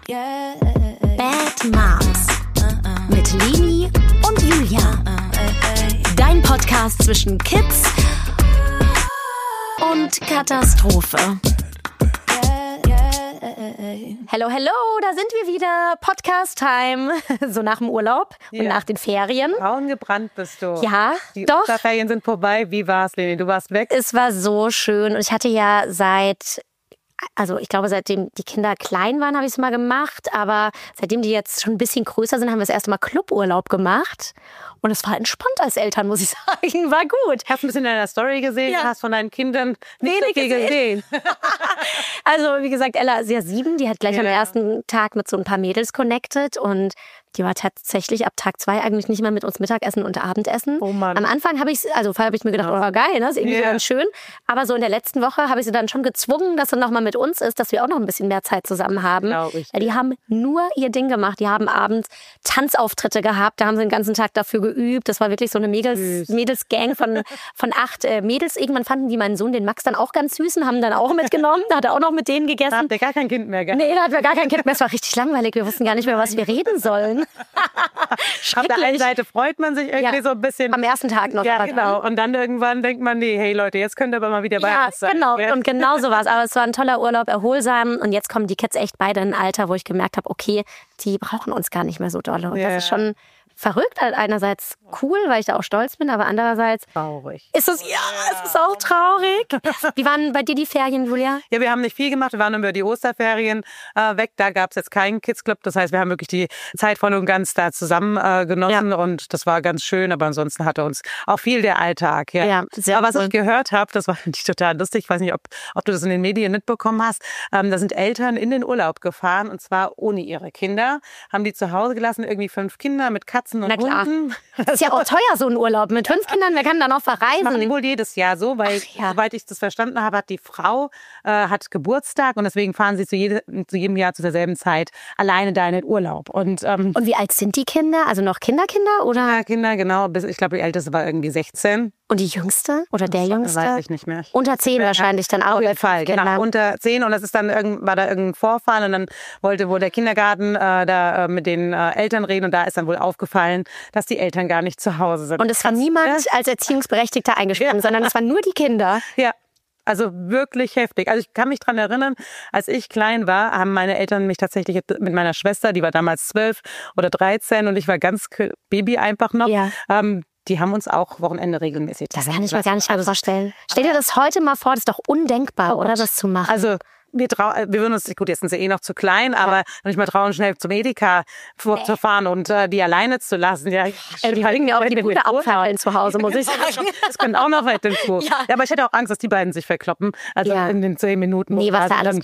Bad Moms mit Leni und Julia. Dein Podcast zwischen Kids und Katastrophe. Hello, da sind wir wieder. Podcast-Time. So nach dem Urlaub und nach den Ferien. Braun gebrannt bist du. Ja, die doch. Die Ferien sind vorbei. Wie war's, Leni? Du warst weg? Es war so schön. Und ich hatte ja ich glaube, seitdem die Kinder klein waren, habe ich es mal gemacht. Aber seitdem die jetzt schon ein bisschen größer sind, haben wir das erste Mal Cluburlaub gemacht. Und es war entspannt als Eltern, muss ich sagen. War gut. Hast du ein bisschen in deiner Story gesehen? Ja. Hast von deinen Kindern nicht so viel gesehen? Also, wie gesagt, Ella ist ja 7. Die hat gleich am ersten Tag mit so ein paar Mädels connected. Und die war tatsächlich ab Tag 2 eigentlich nicht mehr mit uns Mittagessen und Abendessen. Oh Mann. Am Anfang habe ich mir gedacht, oh geil, das ist irgendwie ganz schön. Aber so in der letzten Woche habe ich sie dann schon gezwungen, dass sie nochmal mit uns ist, dass wir auch noch ein bisschen mehr Zeit zusammen haben. Glaube ich. Weil die haben nur ihr Ding gemacht. Die haben abends Tanzauftritte gehabt. Da haben sie den ganzen Tag dafür geübt. Das war wirklich so eine Mädelsgang von 8 Mädels. Irgendwann fanden die meinen Sohn, den Max, dann auch ganz süß und haben dann auch mitgenommen. Da hat er auch noch mit denen gegessen. Da habt ihr gar kein Kind mehr, gell? Nee, da hatten wir gar kein Kind mehr. Es war richtig langweilig. Wir wussten gar nicht mehr, was wir reden sollen. Auf der einen Seite freut man sich irgendwie so ein bisschen. Am ersten Tag noch. Ja, genau. Und dann irgendwann denkt man, nee, hey Leute, jetzt könnt ihr aber mal wieder bei uns sein. Genau. Und genau so war es. Aber es war ein toller Urlaub, erholsam. Und jetzt kommen die Kids echt beide in ein Alter, wo ich gemerkt habe, okay, die brauchen uns gar nicht mehr so dolle. Und das ist schon verrückt. Einerseits cool, weil ich da auch stolz bin, aber andererseits traurig. Es ist auch traurig. Wie waren bei dir die Ferien, Julia? Ja, wir haben nicht viel gemacht. Wir waren über die Osterferien weg. Da gab es jetzt keinen Kids Club. Das heißt, wir haben wirklich die Zeit voll und ganz da zusammen genossen und das war ganz schön. Aber ansonsten hatte uns auch viel der Alltag. Ja, sehr aber was ich gehört habe, das war nicht total lustig. Ich weiß nicht, ob du das in den Medien mitbekommen hast. Da sind Eltern in den Urlaub gefahren und zwar ohne ihre Kinder. Haben die zu Hause gelassen, irgendwie 5 Kinder mit Katzen und Hunden. Das ist ja auch teuer, so ein Urlaub. Mit 5 Kindern, wer kann da noch verreisen? Das machen die wohl jedes Jahr so, weil, soweit ich das verstanden habe, hat die Frau hat Geburtstag und deswegen fahren sie zu jedem Jahr zu derselben Zeit alleine da in den Urlaub. Und wie alt sind die Kinder? Also noch Kinder, oder? Ja, Kinder, genau. Ich glaube, die Älteste war irgendwie 16. Und die Jüngste? Oder der Jüngste? Weiß ich nicht mehr. Unter 10 wahrscheinlich dann auch. Auf jeden Fall, genau. Unter 10 und das ist dann war da irgendein Vorfall und dann wollte wohl der Kindergarten da mit den Eltern reden und da ist dann wohl aufgefallen, dass die Eltern gar nicht zu Hause sind. Und es war niemand als Erziehungsberechtigter eingesprungen, sondern es waren nur die Kinder. Ja. Also wirklich heftig. Also ich kann mich dran erinnern, als ich klein war, haben meine Eltern mich tatsächlich mit meiner Schwester, die war damals 12 oder 13 und ich war ganz Baby einfach noch, die haben uns auch Wochenende regelmäßig. Das kann ich mir gar nicht vorstellen. Stell dir das heute mal vor, das ist doch undenkbar, oder, das zu machen. Also wir würden uns, gut, jetzt sind sie noch zu klein, aber nicht mal trauen, schnell zum Edeka vorzufahren und die alleine zu lassen. Ja, die bringen mir auch die gute Abfallen zu Hause, muss ich sagen. Das könnte auch noch weit hinzu. Ja, aber ich hätte auch Angst, dass die beiden sich verkloppen. Also in den 10 Minuten. Nee, was da alles...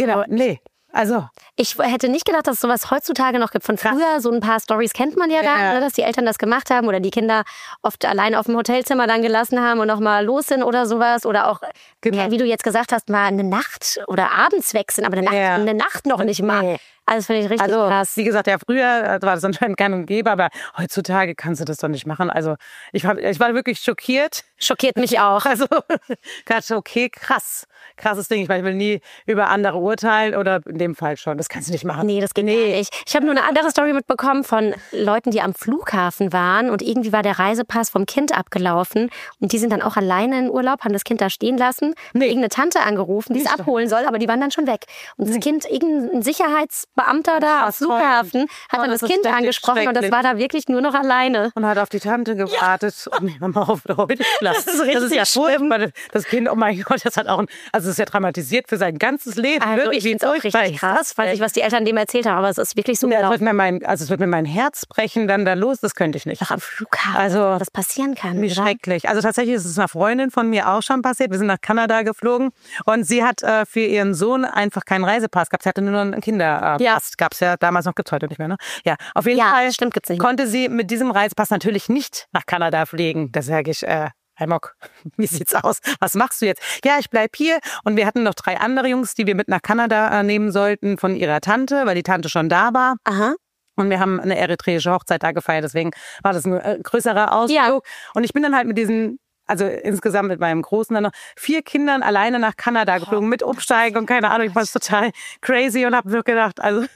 Also. Ich hätte nicht gedacht, dass es sowas heutzutage noch gibt. Von früher, so ein paar Stories kennt man ja da, dass die Eltern das gemacht haben oder die Kinder oft allein auf dem Hotelzimmer dann gelassen haben und nochmal los sind oder sowas. Oder auch, wie du jetzt gesagt hast, mal eine Nacht oder abends wechseln, aber eine Nacht noch nicht mal. Nee. Also das finde ich richtig krass. Wie gesagt, früher war das anscheinend kein Umgeber, aber heutzutage kannst du das doch nicht machen. Also ich war wirklich schockiert. Schockiert mich auch. Also dachte, okay, krasses Ding. Ich meine, ich will nie über andere urteilen oder in dem Fall schon. Das kannst du nicht machen. Nee, das geht nicht. Ich habe nur eine andere Story mitbekommen von Leuten, die am Flughafen waren und irgendwie war der Reisepass vom Kind abgelaufen und die sind dann auch alleine in Urlaub, haben das Kind da stehen lassen, irgendeine Tante angerufen, die es abholen soll, aber die waren dann schon weg. Und das Kind, irgendein Sicherheitsbeamter da am Flughafen, hat dann das Kind angesprochen und das war da wirklich nur noch alleine. Und hat auf die Tante gewartet. Oh nee, Mama, auf heute das ist ja schlimm. Das Kind, oh mein Gott, das ist ja traumatisiert für sein ganzes Leben. Also wirklich, ich finde es auch richtig krass, weiß ich, was die Eltern dem erzählt haben, aber es ist wirklich so. Ja, es wird mir mein Herz brechen, dann da los, das könnte ich nicht. Ach, am Flughafen, das passieren kann. Wie schrecklich. Also tatsächlich ist es einer Freundin von mir auch schon passiert. Wir sind nach Kanada geflogen und sie hat für ihren Sohn einfach keinen Reisepass gehabt. Sie hatte nur einen Kinderpass. Gab es ja damals noch, gibt's heute nicht mehr, ne? Ja, auf jeden Fall gibt's nicht mehr. Konnte sie mit diesem Reisepass natürlich nicht nach Kanada fliegen. Da sage ich, Heimok, wie sieht's aus? Was machst du jetzt? Ja, ich bleib hier. Und wir hatten noch 3 andere Jungs, die wir mit nach Kanada nehmen sollten von ihrer Tante, weil die Tante schon da war. Aha. Und wir haben eine eritreische Hochzeit da gefeiert, deswegen war das ein größerer Ausflug. Ja. Und ich bin dann halt mit diesen, also insgesamt mit meinem Großen dann noch 4 Kindern alleine nach Kanada geflogen, mit Umsteigen und keine Ahnung, ich war total crazy und habe so gedacht, also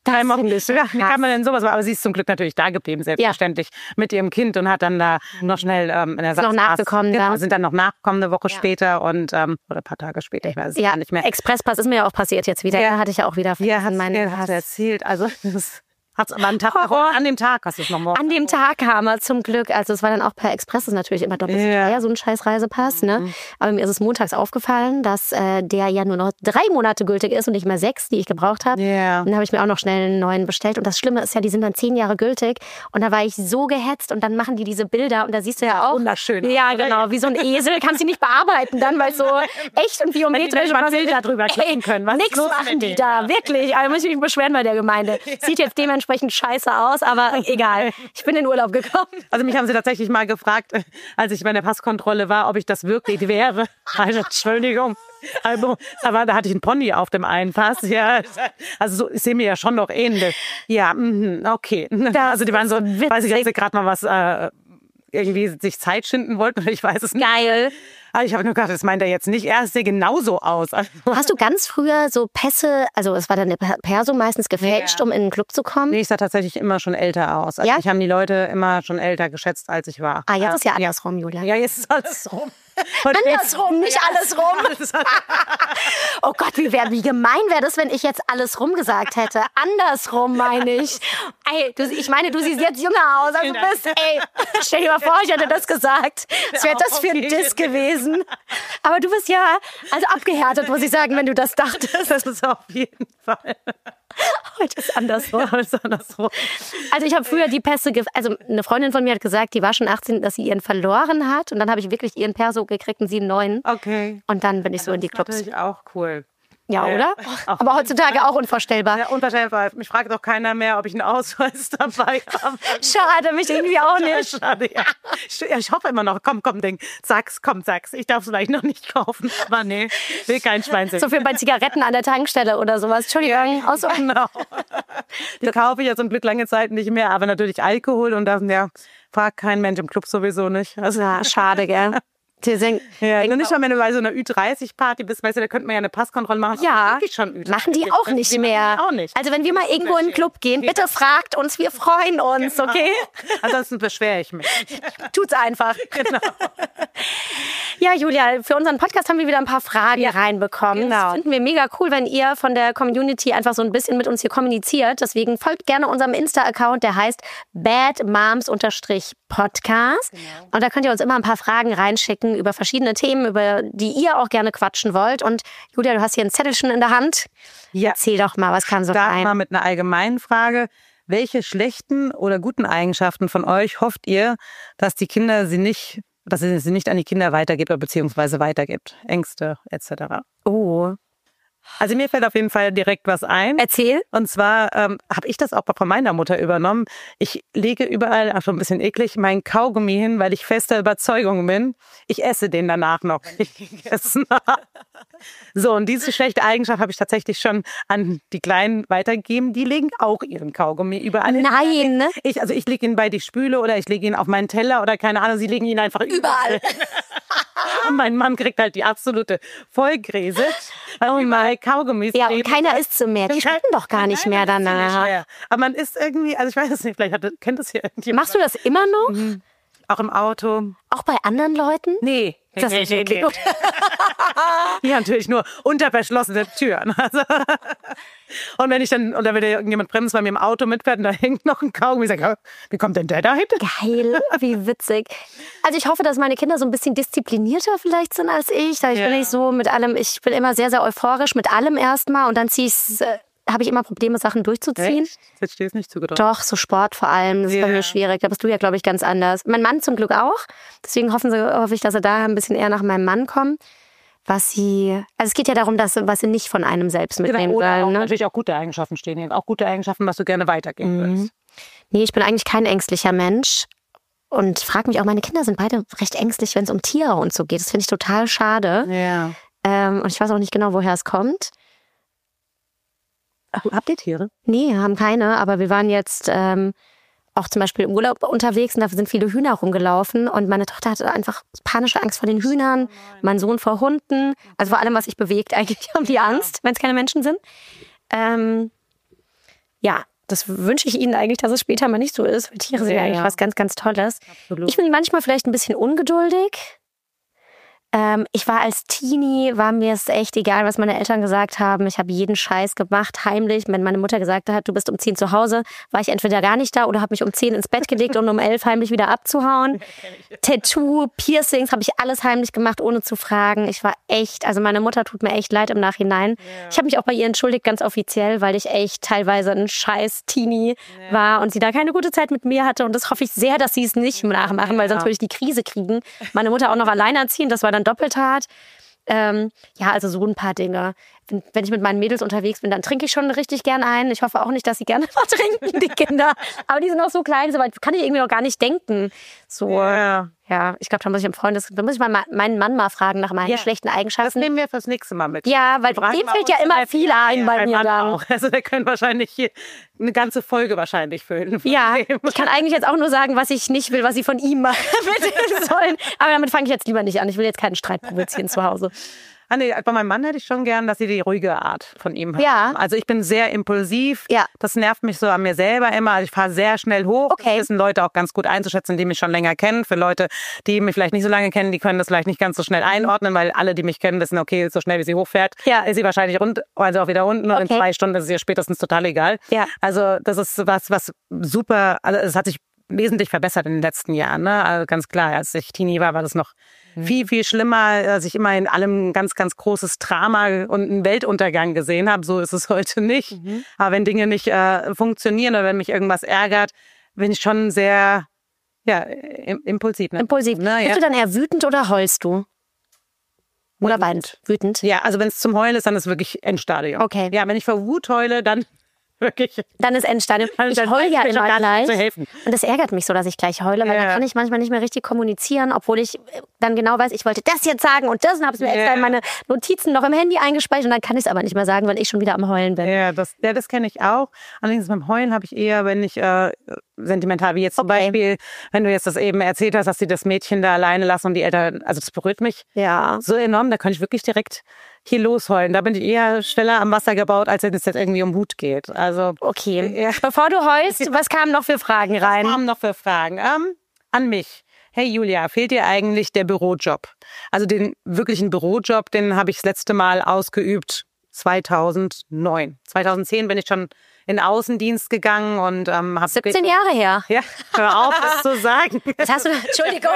3 Wochen. Wie kann man denn sowas machen? Aber sie ist zum Glück natürlich da geblieben, selbstverständlich, mit ihrem Kind und hat dann da noch schnell noch nachgekommen. Genau, sind dann noch nachgekommen eine Woche später und oder ein paar Tage später, ich weiß es gar nicht mehr. Expresspass ist mir ja auch passiert jetzt wieder. Ja, hatte ich ja auch wieder vergessen. Ja, hat erzählt. Also hat's aber an dem Tag hast du es noch morgen. An dem Tag kam er zum Glück. Also es war dann auch per Express, das ist natürlich immer doppelt teuer, so ein scheiß Reisepass. Ne? Aber mir ist es montags aufgefallen, dass der ja nur noch 3 Monate gültig ist und nicht mehr 6, die ich gebraucht habe. Yeah. Und dann habe ich mir auch noch schnell einen neuen bestellt. Und das Schlimme ist ja, die sind dann 10 Jahre gültig. Und da war ich so gehetzt. Und dann machen die diese Bilder. Und da siehst du ja auch. Wunderschön. Ja, genau. Wie so ein Esel. Kannst du nicht bearbeiten dann, weil es so echt und biometrisch mal Bilder drüber klicken können. Nichts machen die da. Wirklich. Also muss ich mich beschweren bei der Gemeinde. Sieht jetzt dementsprechend scheiße aus. Aber egal, ich bin in Urlaub gekommen. Also mich haben sie tatsächlich mal gefragt, als ich bei der Passkontrolle war, ob ich das wirklich wäre. Also, Entschuldigung. Also, da hatte ich einen Pony auf dem einen Pass. Ja, also so, ich sehe mir ja schon noch ähnlich. Ja, okay. Also die waren so, weiß ich, dass sie gerade mal was irgendwie sich Zeit schinden wollten, oder ich weiß es nicht. Geil. Aber ich habe nur gedacht, das meint er jetzt nicht. Er sieht genauso aus. Hast du ganz früher so Pässe, also es war dann eine Perso meistens gefälscht, um in den Club zu kommen? Nee, ich sah tatsächlich immer schon älter aus. Also mich haben die Leute immer schon älter geschätzt, als ich war. Ah, jetzt ist ja andersrum, Julia. Ja, jetzt ist alles rum. Andersrum, nicht alles rum. Oh Gott, wie gemein wäre das, wenn ich jetzt alles rum gesagt hätte. Andersrum meine ich. Ey, ich meine, du siehst jetzt jünger aus, als du bist. Ey, stell dir mal vor, ich hätte das gesagt. Was wäre das für ein Diss gewesen? Aber du bist ja also abgehärtet, muss ich sagen, wenn du das dachtest. Das ist auf jeden Fall. Heute ist andersrum. Also ich habe früher die Pässe, also eine Freundin von mir hat gesagt, die war schon 18, dass sie ihren verloren hat. Und dann habe ich wirklich ihren Perso gekriegt und sie einen neuen. Okay. Und dann bin ich so in die Clubs. Das ist natürlich auch cool. Ja, oder? Aber heutzutage auch unvorstellbar. Ja, unvorstellbar. Mich fragt doch keiner mehr, ob ich einen Ausweis dabei habe. Schade, mich irgendwie auch nicht. Schade, ja. Ich hoffe immer noch, komm, Ding. Sag's. Ich darf es vielleicht noch nicht kaufen. Aber nee, will kein Schwein sehen. So viel bei Zigaretten an der Tankstelle oder sowas. Entschuldigung. Ja, genau. Die kaufe ich ja zum Glück lange Zeit nicht mehr. Aber natürlich Alkohol und das fragt kein Mensch im Club sowieso nicht. Also, ja, schade, gell? Ja, nicht mal, wenn du bei so einer Ü30-Party bist, weißt du, da könnte man ja eine Passkontrolle machen. Ja, schon Ü30. Machen die auch nicht mehr. Auch nicht. Also wenn wir mal irgendwo in den Club gehen, bitte fragt uns, wir freuen uns, okay? Ansonsten beschwere ich mich. Tut's einfach. Genau. Ja, Julia, für unseren Podcast haben wir wieder ein paar Fragen reinbekommen. Genau. Das finden wir mega cool, wenn ihr von der Community einfach so ein bisschen mit uns hier kommuniziert. Deswegen folgt gerne unserem Insta-Account, der heißt badmoms_podcast. Genau. Und da könnt ihr uns immer ein paar Fragen reinschicken über verschiedene Themen, über die ihr auch gerne quatschen wollt. Und Julia, du hast hier ein Zettelchen in der Hand. Ja. Erzähl doch mal, was kam so rein? Mal mit einer allgemeinen Frage. Welche schlechten oder guten Eigenschaften von euch hofft ihr, dass die Kinder sie nicht an die Kinder weitergibt oder beziehungsweise weitergibt? Ängste etc. Oh. Also mir fällt auf jeden Fall direkt was ein. Erzähl. Und zwar habe ich das auch von meiner Mutter übernommen. Ich lege überall, auch schon ein bisschen eklig, meinen Kaugummi hin, weil ich fester Überzeugung bin, ich esse den danach noch, wenn ich gegessen habe. So, und diese schlechte Eigenschaft habe ich tatsächlich schon an die Kleinen weitergegeben. Die legen auch ihren Kaugummi überall hin. Nein, ne? Ich lege ihn bei die Spüle oder ich lege ihn auf meinen Teller oder keine Ahnung, sie legen ihn einfach überall. Und mein Mann kriegt halt die absolute Vollgräse. Oh mein Kaugummis. Ja, und keiner isst so mehr. Die schmecken doch gar nicht mehr danach. Nicht. Aber man isst irgendwie, also ich weiß es nicht, vielleicht kennt das hier irgendjemand. Machst du das immer noch? Mhm. Auch im Auto. Auch bei anderen Leuten? Nee. Das ist okay. Ja, natürlich nur unter verschlossenen Türen. Also, und wenn oder wenn irgendjemand bremst bei mir im Auto mitfährt und da hängt noch ein Kaugummi, ich sage, wie kommt denn der da hin? Geil, wie witzig. Also ich hoffe, dass meine Kinder so ein bisschen disziplinierter vielleicht sind als ich. Ich bin nicht so mit allem, ich bin immer sehr, sehr euphorisch mit allem erstmal und dann habe ich immer Probleme, Sachen durchzuziehen. Echt? Jetzt stehst du nicht zugetraut. Doch, so Sport vor allem, das ist bei mir schwierig. Da bist du ja, glaube ich, ganz anders. Mein Mann zum Glück auch. Deswegen hoffe ich, dass sie da ein bisschen eher nach meinem Mann kommen. Also es geht ja darum, was sie nicht von einem selbst mitnehmen oder sollen. Ne? Natürlich auch gute Eigenschaften stehen hier. Auch gute Eigenschaften, was du gerne weitergeben würdest. Nee, ich bin eigentlich kein ängstlicher Mensch. Und frage mich auch, meine Kinder sind beide recht ängstlich, wenn es um Tiere und so geht. Das finde ich total schade. Ja. Und ich weiß auch nicht genau, woher es kommt. Habt ihr Tiere? Nee, haben keine. Aber wir waren jetzt auch zum Beispiel im Urlaub unterwegs und da sind viele Hühner rumgelaufen. Und meine Tochter hatte einfach panische Angst vor den Hühnern, mein Sohn vor Hunden. Also vor allem, was sich bewegt, eigentlich haben die Angst, wenn es keine Menschen sind. ja, das wünsche ich Ihnen eigentlich, dass es später mal nicht so ist, weil Tiere sind ja eigentlich was ganz, ganz Tolles. Absolut. Ich bin manchmal vielleicht ein bisschen ungeduldig. Ich war als Teenie, war mir es echt egal, was meine Eltern gesagt haben. Ich habe jeden Scheiß gemacht, heimlich. Wenn meine Mutter gesagt hat, du bist um 10 zu Hause, war ich entweder gar nicht da oder habe mich um 10 ins Bett gelegt, um 11 heimlich wieder abzuhauen. Tattoo, Piercings, habe ich alles heimlich gemacht, ohne zu fragen. Ich war echt, also meine Mutter tut mir echt leid im Nachhinein. Ja. Ich habe mich auch bei ihr entschuldigt, ganz offiziell, weil ich echt teilweise ein scheiß Teenie war und sie da keine gute Zeit mit mir hatte. Und das hoffe ich sehr, dass sie es nicht nachmachen, weil sonst würde ich die Krise kriegen. Meine Mutter auch noch alleinerziehend, das war dann doppelt hart. Ja, also so ein paar Dinge. Wenn ich mit meinen Mädels unterwegs bin, dann trinke ich schon richtig gern ein. Ich hoffe auch nicht, dass sie gerne mal trinken, die Kinder. Aber die sind noch so klein, so weit kann ich irgendwie noch gar nicht denken. So, ja, ich glaube, da muss ich mal meinen Mann mal fragen nach meinen schlechten Eigenschaften. Das nehmen wir fürs nächste Mal mit. Ja, weil dem fällt ja immer viel ein bei mir dann. Auch. Also der können wahrscheinlich hier eine ganze Folge wahrscheinlich füllen. Ja, ich kann eigentlich jetzt auch nur sagen, was ich nicht will, was sie von ihm machen sollen. Aber damit fange ich jetzt lieber nicht an. Ich will jetzt keinen Streit provozieren zu Hause. Nee, bei meinem Mann hätte ich schon gern, dass sie die ruhige Art von ihm haben. Ja. Also ich bin sehr impulsiv. Ja. Das nervt mich so an mir selber immer. Also ich fahre sehr schnell hoch. Okay. Das wissen Leute auch ganz gut einzuschätzen, die mich schon länger kennen. Für Leute, die mich vielleicht nicht so lange kennen, die können das vielleicht nicht ganz so schnell einordnen, weil alle, die mich kennen, wissen, okay, so schnell wie sie hochfährt, ist sie wahrscheinlich also auch wieder unten. Und in 2 Stunden ist es ihr spätestens total egal. Ja. Also das ist was super, also es hat sich wesentlich verbessert in den letzten Jahren. Ne? Also ganz klar, als ich Teenie war das noch viel, viel schlimmer, als ich immer in allem ein ganz, ganz großes Drama und einen Weltuntergang gesehen habe. So ist es heute nicht. Aber wenn Dinge nicht funktionieren oder wenn mich irgendwas ärgert, bin ich schon sehr impulsiv. Ne? Impulsiv. Ne? Bist du dann eher wütend oder heulst du? Oder weinend? Wütend? Ja, also wenn es zum Heulen ist, dann ist es wirklich Endstadium. Okay. Ja, wenn ich vor Wut heule, dann wirklich. Dann ist Endstadium. Ich heule ja immer gleich. Und das ärgert mich so, dass ich gleich heule, weil dann kann ich manchmal nicht mehr richtig kommunizieren, obwohl ich dann genau weiß, ich wollte das jetzt sagen und das und habe es mir extra in meine Notizen noch im Handy eingespeichert und dann kann ich es aber nicht mehr sagen, weil ich schon wieder am Heulen bin. Ja, das kenne ich auch. Allerdings beim Heulen habe ich eher, wenn ich sentimental, wie jetzt zum Beispiel, wenn du jetzt das eben erzählt hast, dass sie das Mädchen da alleine lassen und die Eltern, also das berührt mich so enorm, da kann ich wirklich direkt hier losheulen. Da bin ich eher schneller am Wasser gebaut, als wenn es jetzt irgendwie um Wut geht. Also okay. Ja. Bevor du heulst, was kamen noch für Fragen rein? Was kamen noch für Fragen? An mich. Hey Julia, fehlt dir eigentlich der Bürojob? Also den wirklichen Bürojob, den habe ich das letzte Mal ausgeübt 2009. 2010 bin ich schon in Außendienst gegangen und habe 17 Jahre her. Ja, hör auf, das zu sagen. Was hast du da? Entschuldigung.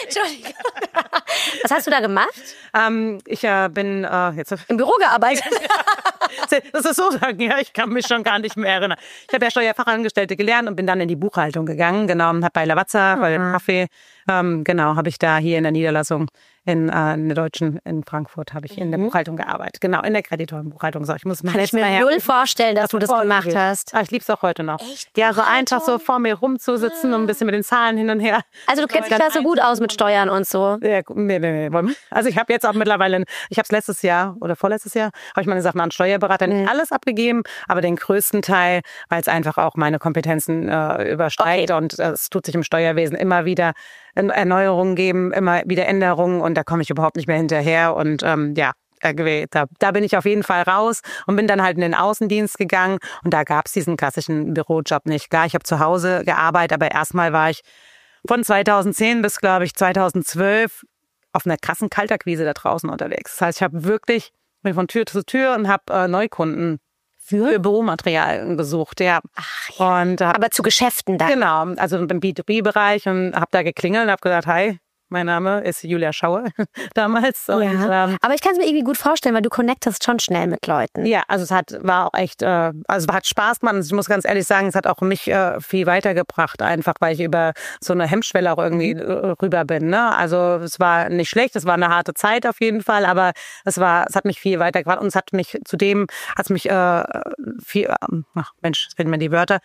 Was hast du da gemacht? Ich bin jetzt im Büro gearbeitet. Das ist so sagen, ja, ich kann mich schon gar nicht mehr erinnern. Ich habe ja Steuerfachangestellte gelernt und bin dann in die Buchhaltung gegangen, genau, und habe bei Lavazza, bei dem Kaffee, genau, habe ich da hier in der Niederlassung in der Deutschen in Frankfurt habe ich in der Buchhaltung gearbeitet. Genau, in der Kreditorenbuchhaltung. So, ich muss kann ich mir null vorstellen, dass du das gemacht hast. Ich liebe es auch heute noch. Echt? Ja, so einfach so vor mir rumzusitzen und ein bisschen mit den Zahlen hin und her. Also du kennst dich da so gut aus mit Steuern und so. Ja, nee. Also ich habe jetzt auch mittlerweile, ich habe es letztes Jahr oder vorletztes Jahr, habe ich meine Sachen an Steuerberater nicht alles abgegeben, aber den größten Teil, weil es einfach auch meine Kompetenzen übersteigt und es tut sich im Steuerwesen immer wieder Erneuerungen geben, immer wieder Änderungen und da komme ich überhaupt nicht mehr hinterher und da bin ich auf jeden Fall raus und bin dann halt in den Außendienst gegangen und da gab es diesen klassischen Bürojob nicht. Klar, ich habe zu Hause gearbeitet, aber erstmal war ich von 2010 bis, glaube ich, 2012 auf einer krassen Kaltakquise da draußen unterwegs. Das heißt, ich habe wirklich bin von Tür zu Tür und habe Neukunden für Büromaterial gesucht, ja. Ach, ja. Und, aber zu Geschäften dann? Genau, also im B2B-Bereich und habe da geklingelt und habe gesagt, hi, mein Name ist Julia Schauer damals. Und, aber ich kann es mir irgendwie gut vorstellen, weil du connectest schon schnell mit Leuten. Ja, also es hat Spaß gemacht. Ich muss ganz ehrlich sagen, es hat auch mich viel weitergebracht, einfach weil ich über so eine Hemmschwelle auch irgendwie rüber bin. Ne? Also es war nicht schlecht, es war eine harte Zeit auf jeden Fall, aber es hat mich viel weitergebracht und es hat mich viel, jetzt fehlen mir die Wörter.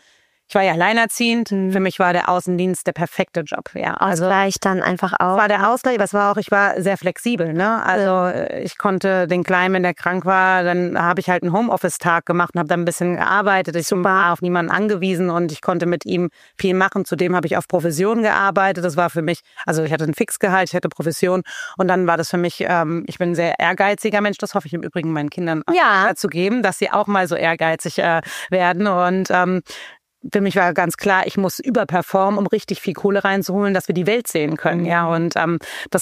Ich war ja alleinerziehend. Für mich war der Außendienst der perfekte Job. Ja, also Ausgleich dann einfach auch. War der Ausgleich, aber es war auch, ich war sehr flexibel. Ne? Also ich konnte den Kleinen, wenn der krank war, dann habe ich halt einen Homeoffice-Tag gemacht und habe dann ein bisschen gearbeitet. Ich war auf niemanden angewiesen und ich konnte mit ihm viel machen. Zudem habe ich auf Provision gearbeitet. Das war für mich, also ich hatte ein Fixgehalt, ich hatte Provision und dann war das für mich, ich bin ein sehr ehrgeiziger Mensch. Das hoffe ich im Übrigen meinen Kindern zu geben, dass sie auch mal so ehrgeizig werden und für mich war ganz klar, ich muss überperformen, um richtig viel Kohle reinzuholen, dass wir die Welt sehen können. Ja, und da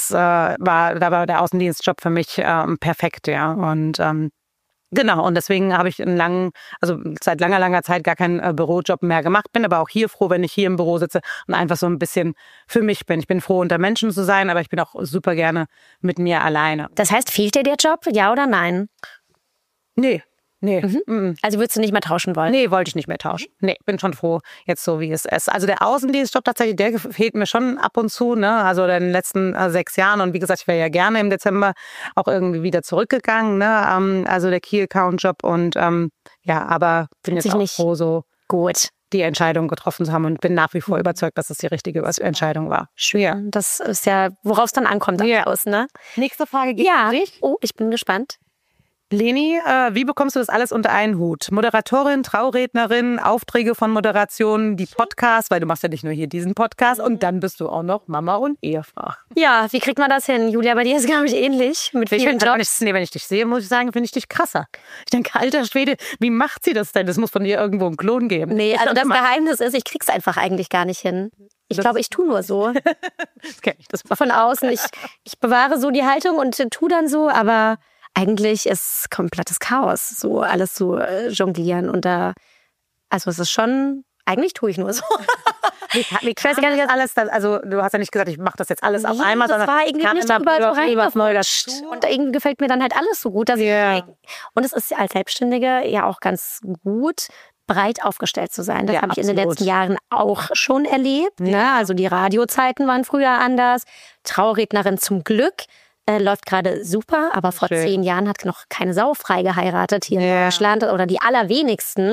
war der Außendienstjob für mich perfekt, ja. Und genau, und deswegen habe ich seit langer Zeit gar keinen Bürojob mehr gemacht, bin aber auch hier froh, wenn ich hier im Büro sitze und einfach so ein bisschen für mich bin. Ich bin froh, unter Menschen zu sein, aber ich bin auch super gerne mit mir alleine. Das heißt, fehlt dir der Job, ja oder nein? Nee. Also würdest du nicht mehr tauschen wollen? Nee, wollte ich nicht mehr tauschen. Nee, bin schon froh, jetzt so wie es ist. Also der Außendienstjob tatsächlich, der fehlt mir schon ab und zu, ne? Also in den letzten 6 Jahren. Und wie gesagt, ich wäre ja gerne im Dezember auch irgendwie wieder zurückgegangen, ne? Also der Key-Account-Job und aber bin jetzt auch froh, so gut die Entscheidung getroffen zu haben und bin nach wie vor überzeugt, dass das die richtige Entscheidung war. Schwer. Das ist ja, worauf es dann ankommt. Aus, ne? Nächste Frage geht an dich. Oh, ich bin gespannt. Leni, wie bekommst du das alles unter einen Hut? Moderatorin, Traurednerin, Aufträge von Moderationen, die Podcasts, weil du machst ja nicht nur hier diesen Podcast und dann bist du auch noch Mama und Ehefrau. Ja, wie kriegt man das hin? Julia, bei dir ist es, glaube ich, ähnlich. Mit vielen Jobs. Wenn ich dich sehe, muss ich sagen, finde ich dich krasser. Ich denke, alter Schwede, wie macht sie das denn? Das muss von ihr irgendwo einen Klon geben. Nee, also das Geheimnis ist, ich krieg's einfach eigentlich gar nicht hin. Ich glaube, ich tue nur so. Das kenn ich, das von außen. Ich bewahre so die Haltung und tue dann so, aber eigentlich ist komplettes Chaos, so alles zu jonglieren und also es ist schon, eigentlich tue ich nur so. Ich weiß gar nicht, alles, also du hast ja nicht gesagt, ich mache das jetzt alles auf einmal, das sondern war irgendwie nicht überall so reingerutscht. Und irgendwie gefällt mir dann halt alles so gut. Dass und es ist als Selbstständige ja auch ganz gut, breit aufgestellt zu sein. Das habe ich in den letzten Jahren auch schon erlebt. Ne? Also die Radiozeiten waren früher anders. Traurednerin zum Glück. Läuft gerade super, aber vor 10 Jahren hat noch keine Sau frei geheiratet hier in Deutschland oder die allerwenigsten.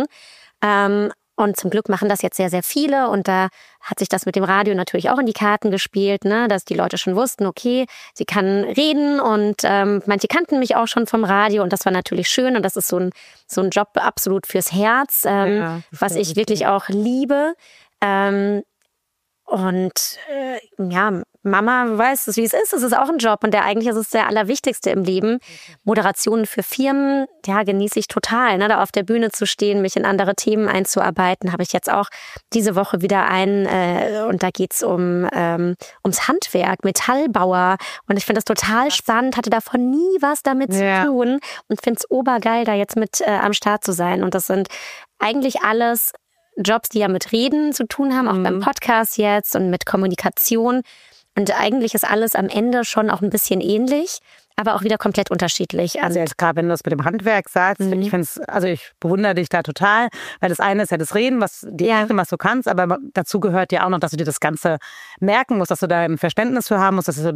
Und zum Glück machen das jetzt sehr, sehr viele. Und da hat sich das mit dem Radio natürlich auch in die Karten gespielt, ne? Dass die Leute schon wussten, okay, sie kann reden und manche kannten mich auch schon vom Radio und das war natürlich schön. Und das ist so ein Job absolut fürs Herz, was ich wirklich auch liebe. Mama weiß es, wie es ist. Es ist auch ein Job und eigentlich ist es der allerwichtigste im Leben. Moderationen für Firmen, genieße ich total. Ne? Da auf der Bühne zu stehen, mich in andere Themen einzuarbeiten, habe ich jetzt auch diese Woche wieder und da geht's ums Handwerk, Metallbauer. Und ich finde das total spannend, hatte davon nie was damit zu tun und finde es obergeil, da jetzt mit am Start zu sein. Und das sind eigentlich alles Jobs, die ja mit Reden zu tun haben, auch beim Podcast jetzt und mit Kommunikation. Und eigentlich ist alles am Ende schon auch ein bisschen ähnlich, aber auch wieder komplett unterschiedlich. Also jetzt gerade, wenn du das mit dem Handwerk sagst, ich bewundere dich da total, weil das eine ist ja das Reden, was du kannst, aber dazu gehört ja auch noch, dass du dir das Ganze merken musst, dass du da ein Verständnis für haben musst, dass du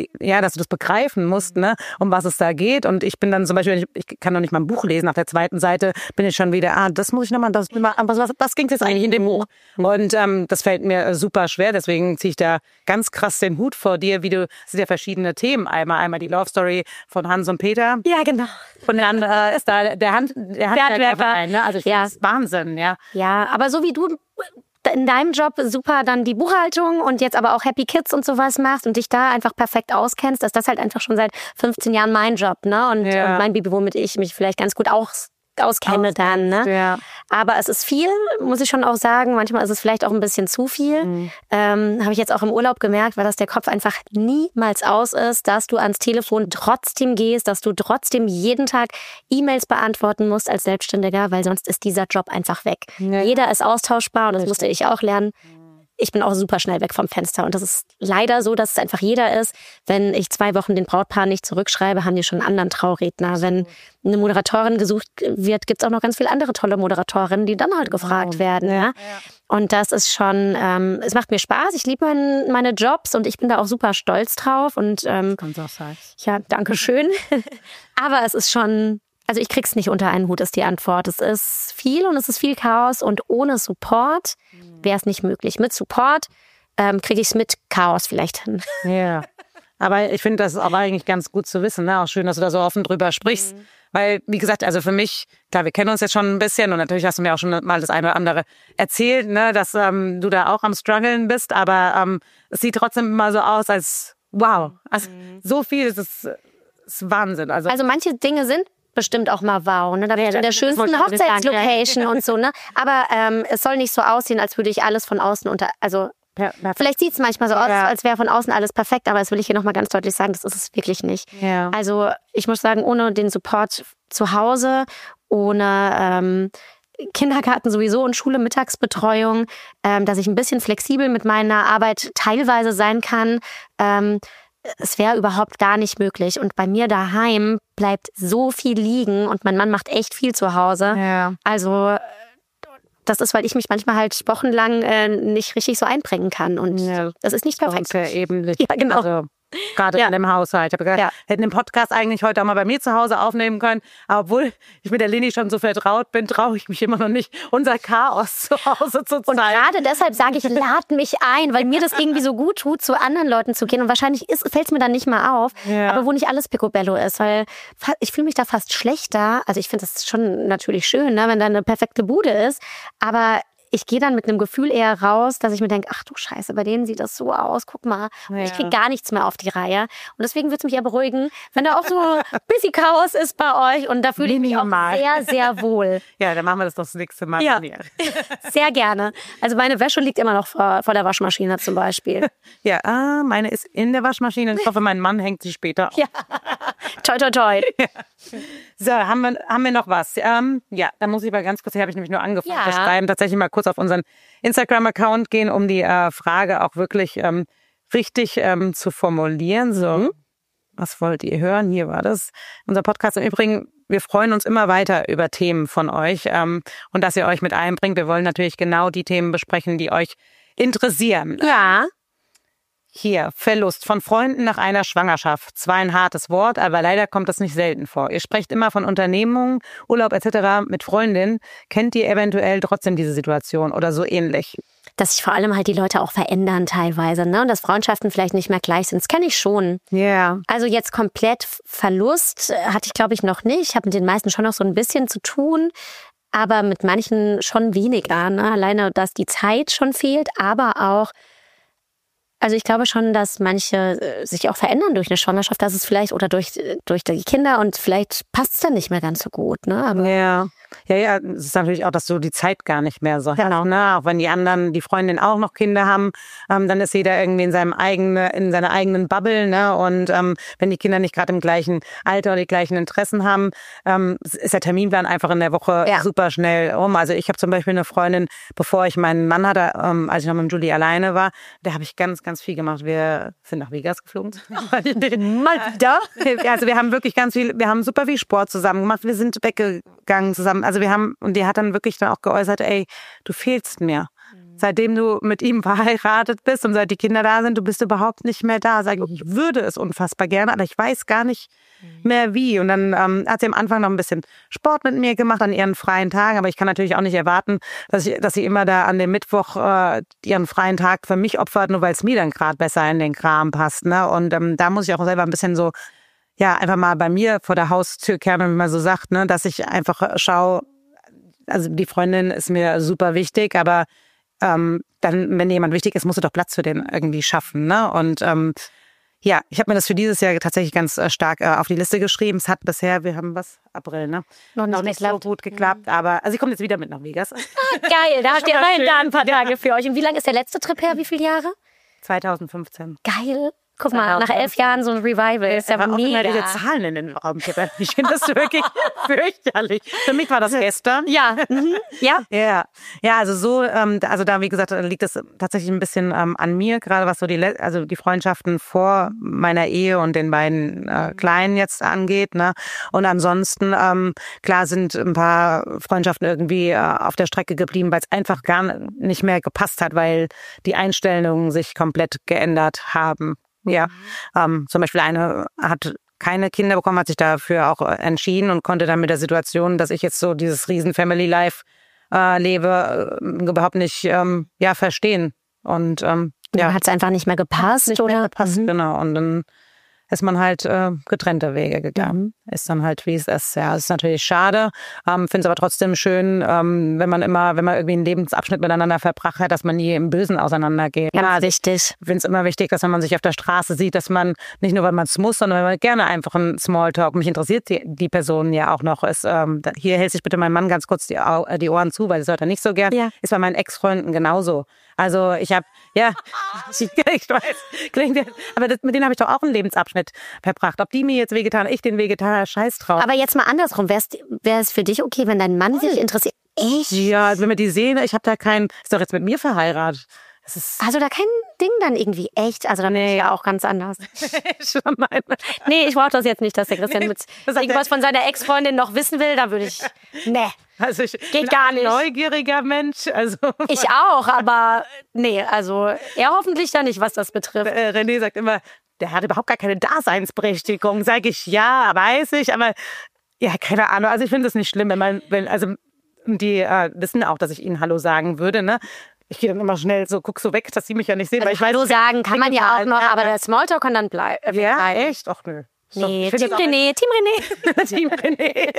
das begreifen musst, ne, um was es da geht. Und ich bin dann zum Beispiel, ich kann noch nicht mal ein Buch lesen, auf der 2. Seite bin ich schon wieder, das muss ich nochmal, was ging jetzt eigentlich in dem Buch? Und das fällt mir super schwer, deswegen ziehe ich da ganz krass den Hut vor dir, es sind ja verschiedene Themen, einmal die Love Story von Hans und Peter. Ja, genau. Und der andere ist da der Handwerker. Ne? Also das ist Wahnsinn, ja. Ja, aber so wie du in deinem Job super dann die Buchhaltung und jetzt aber auch Happy Kids und sowas machst und dich da einfach perfekt auskennst, ist das halt einfach schon seit 15 Jahren mein Job, ne? Und mein Baby, womit ich mich vielleicht ganz gut auskenne dann, ne? Ja. Aber es ist viel, muss ich schon auch sagen. Manchmal ist es vielleicht auch ein bisschen zu viel. Habe ich jetzt auch im Urlaub gemerkt, weil das der Kopf einfach niemals aus ist, dass du ans Telefon trotzdem gehst, dass du trotzdem jeden Tag E-Mails beantworten musst als Selbstständiger, weil sonst ist dieser Job einfach weg. Ja. Jeder ist austauschbar und das musste ich auch lernen. Ich bin auch super schnell weg vom Fenster und das ist leider so, dass es einfach jeder ist. Wenn ich 2 Wochen den Brautpaar nicht zurückschreibe, haben die schon einen anderen Trauredner. Wenn eine Moderatorin gesucht wird, gibt es auch noch ganz viele andere tolle Moderatorinnen, die dann halt gefragt werden. Ja? Und das ist schon, es macht mir Spaß. Ich liebe meine Jobs und ich bin da auch super stolz drauf. Und kannst du auch sagen. Ja, danke schön. Aber es ist schon Also ich krieg's nicht unter einen Hut, ist die Antwort. Es ist viel und es ist viel Chaos und ohne Support wäre es nicht möglich. Mit Support kriege ich es mit Chaos vielleicht hin. Ja, aber ich finde, das ist auch eigentlich ganz gut zu wissen. Ne? Auch schön, dass du da so offen drüber sprichst. Weil, wie gesagt, also für mich, klar, wir kennen uns jetzt schon ein bisschen und natürlich hast du mir auch schon mal das eine oder andere erzählt, ne, dass du da auch am Struggeln bist, aber es sieht trotzdem immer so aus, als wow, also so viel ist Wahnsinn. Also manche Dinge sind bestimmt auch mal wow, ne? Da bin ich in der schönsten Hochzeitslocation und so, ne? Aber es soll nicht so aussehen, als würde ich alles von außen vielleicht sieht es manchmal so aus, als wäre von außen alles perfekt, aber das will ich hier nochmal ganz deutlich sagen, das ist es wirklich nicht. Ja. Also ich muss sagen, ohne den Support zu Hause, ohne Kindergarten sowieso und Schule, Mittagsbetreuung, dass ich ein bisschen flexibel mit meiner Arbeit teilweise sein kann, es wäre überhaupt gar nicht möglich. Und bei mir daheim bleibt so viel liegen und mein Mann macht echt viel zu Hause. Ja. Also das ist, weil ich mich manchmal halt wochenlang nicht richtig so einbringen kann. Und das ist nicht perfekt. Ja, eben nicht. Ja, genau. Also, gerade in dem Haushalt. Ich habe gedacht, hätten den Podcast eigentlich heute auch mal bei mir zu Hause aufnehmen können. Aber obwohl ich mit der Leni schon so vertraut bin, traue ich mich immer noch nicht, unser Chaos zu Hause zu zeigen. Und gerade deshalb sage ich, lad mich ein, weil mir das irgendwie so gut tut, zu anderen Leuten zu gehen. Und wahrscheinlich fällt es mir dann nicht mal auf, aber wo nicht alles Picobello ist. Weil ich fühle mich da fast schlechter. Also ich finde das schon natürlich schön, ne, wenn da eine perfekte Bude ist. Aber ich gehe dann mit einem Gefühl eher raus, dass ich mir denke, ach du Scheiße, bei denen sieht das so aus, guck mal. Und ich kriege gar nichts mehr auf die Reihe. Und deswegen würde es mich eher beruhigen, wenn da auch so ein bisschen Chaos ist bei euch. Und da fühle ich mich auch sehr, sehr wohl. Ja, dann machen wir das doch das nächste Mal. Ja, sehr gerne. Also meine Wäsche liegt immer noch vor der Waschmaschine zum Beispiel. Ja, meine ist in der Waschmaschine. Ich hoffe, mein Mann hängt sie später auf. Ja, toi, toi, toi. Ja. So, haben wir noch was? Ja, da muss ich mal ganz kurz, hier habe ich nämlich nur angefangen zu schreiben, tatsächlich mal kurz auf unseren Instagram-Account gehen, um die Frage auch wirklich richtig zu formulieren. So, was wollt ihr hören? Hier war das. Unser Podcast im Übrigen, wir freuen uns immer weiter über Themen von euch und dass ihr euch mit einbringt. Wir wollen natürlich genau die Themen besprechen, die euch interessieren. Ja. Hier, Verlust von Freunden nach einer Schwangerschaft. Zwar ein hartes Wort, aber leider kommt das nicht selten vor. Ihr sprecht immer von Unternehmungen, Urlaub etc. mit Freundinnen. Kennt ihr eventuell trotzdem diese Situation oder so ähnlich? Dass sich vor allem halt die Leute auch verändern teilweise, ne? Und dass Freundschaften vielleicht nicht mehr gleich sind. Das kenne ich schon. Ja. Yeah. Also jetzt komplett Verlust hatte ich, glaube ich, noch nicht. Ich habe mit den meisten schon noch so ein bisschen zu tun. Aber mit manchen schon weniger, ne? Alleine, dass die Zeit schon fehlt, aber auch also ich glaube schon, dass manche sich auch verändern durch eine Schwangerschaft, dass es vielleicht oder durch die Kinder und vielleicht passt es dann nicht mehr ganz so gut, ne? Aber ja, es ist natürlich auch, dass du die Zeit gar nicht mehr so hast, ne? Auch wenn die Freundinnen auch noch Kinder haben, dann ist jeder irgendwie in seiner eigenen Bubble, ne? Und wenn die Kinder nicht gerade im gleichen Alter oder die gleichen Interessen haben, ist der Terminplan einfach in der Woche super schnell um. Also ich habe zum Beispiel eine Freundin, bevor ich meinen Mann hatte, als ich noch mit Julie alleine war, da habe ich ganz viel gemacht. Wir sind nach Vegas geflogen. Mal wieder. Also wir haben wirklich wir haben super viel Sport zusammen gemacht. Wir sind weggegangen zusammen. Also und die hat dann wirklich dann auch geäußert, ey, du fehlst mir. Seitdem du mit ihm verheiratet bist und seit die Kinder da sind, du bist überhaupt nicht mehr da. Sag ich würde es unfassbar gerne, aber ich weiß gar nicht mehr wie. Und dann hat sie am Anfang noch ein bisschen Sport mit mir gemacht an ihren freien Tagen, aber ich kann natürlich auch nicht erwarten, dass sie immer da an dem Mittwoch ihren freien Tag für mich opfert, nur weil es mir dann gerade besser in den Kram passt. Ne? Und da muss ich auch selber ein bisschen so, einfach mal bei mir vor der Haustür kehren, wie man so sagt, ne? Dass ich einfach schaue, also die Freundin ist mir super wichtig, aber dann, wenn jemand wichtig ist, musst du doch Platz für den irgendwie schaffen, ne? Und ich habe mir das für dieses Jahr tatsächlich ganz stark auf die Liste geschrieben. Es hat bisher, wir haben April, ne? Noch nicht so gut geklappt, aber also ich komme jetzt wieder mit nach Vegas. Geil, da habt ihr da ein paar Tage für euch. Und wie lange ist der letzte Trip her? Wie viele Jahre? 2015. Geil. Guck mal, nach 11 Jahren so ein Revival. Ist ja auch mega. Immer diese Zahlen in den Raum kippen. Ich finde das wirklich fürchterlich. Für mich war das gestern. Ja. Ja, also so, also da, wie gesagt, liegt es tatsächlich ein bisschen an mir, gerade was so die Freundschaften vor meiner Ehe und den beiden Kleinen jetzt angeht, ne? Und ansonsten, klar sind ein paar Freundschaften irgendwie auf der Strecke geblieben, weil es einfach gar nicht mehr gepasst hat, weil die Einstellungen sich komplett geändert haben. Ja, zum Beispiel eine hat keine Kinder bekommen, hat sich dafür auch entschieden und konnte dann mit der Situation, dass ich jetzt so dieses riesen Family Life lebe, überhaupt nicht verstehen. Und hat es einfach nicht mehr gepasst, nicht oder? mehr gepasst, genau. Und dann ist man halt getrennte Wege gegangen. Ist dann halt, wie es ist. Ja, es ist natürlich schade. Finde es aber trotzdem schön, wenn man irgendwie einen Lebensabschnitt miteinander verbracht hat, dass man nie im Bösen auseinandergeht. Ganz wichtig. Ich finde es immer wichtig, dass wenn man sich auf der Straße sieht, dass man nicht nur, weil man es muss, sondern wenn man gerne einfach einen Smalltalk. Mich interessiert die Person ja auch noch. Hier hält sich bitte mein Mann ganz kurz die Ohren zu, weil das hört er nicht so gern. Ja. Ist bei meinen Ex-Freunden genauso. Also ich habe, ich weiß, aber mit denen habe ich doch auch einen Lebensabschnitt verbracht. Ob die mir jetzt Vegetarier, ich den Vegetarier, scheiß drauf. Aber jetzt mal andersrum, wäre es für dich okay, wenn dein Mann sich interessiert? Echt? Ja, wenn wir die sehen, ich habe da ist doch jetzt mit mir verheiratet. Also da kein Ding dann irgendwie echt? Also dann ist ja auch ganz anders. Nee, ich brauche das jetzt nicht, dass der Christian mit irgendwas von seiner Ex-Freundin noch wissen will. Da würde ich, also ich geht bin gar nicht. Ein neugieriger Mensch. Also ich auch, aber nee, also er hoffentlich da nicht, was das betrifft. René sagt immer, der hat überhaupt gar keine Daseinsberechtigung. Sag ich, ja, weiß ich, aber ja, keine Ahnung. Also ich finde es nicht schlimm, die wissen auch, dass ich ihnen Hallo sagen würde, ne? Ich gehe dann immer schnell guck so weg, dass sie mich ja nicht sehen. Also weil ich Hallo sagen kann man ja auch noch, aber der Smalltalk kann dann bleiben. Ja, echt? Ach nö. Nee, Team René. Team René.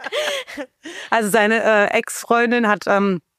Also seine Ex-Freundin hat